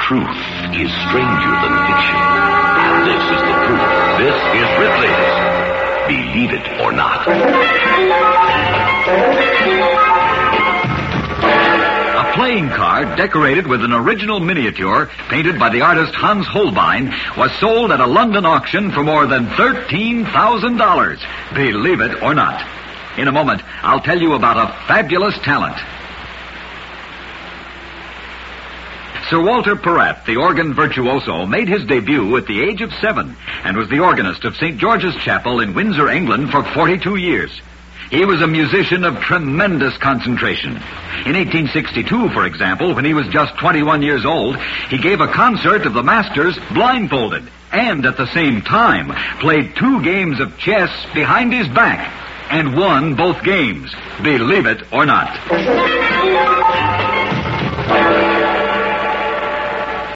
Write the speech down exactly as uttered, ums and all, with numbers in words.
Truth is stranger than fiction. And this is the proof. This is Ripley's Believe It or Not. A playing card decorated with an original miniature painted by the artist Hans Holbein was sold at a London auction for more than thirteen thousand dollars. Believe it or not. In a moment, I'll tell you about a fabulous talent. Sir Walter Perrett, the organ virtuoso, made his debut at the age of seven and was the organist of Saint George's Chapel in Windsor, England for forty-two years. He was a musician of tremendous concentration. In eighteen sixty-two, for example, when he was just twenty-one years old, he gave a concert of the masters blindfolded and at the same time played two games of chess behind his back and won both games. Believe it or not.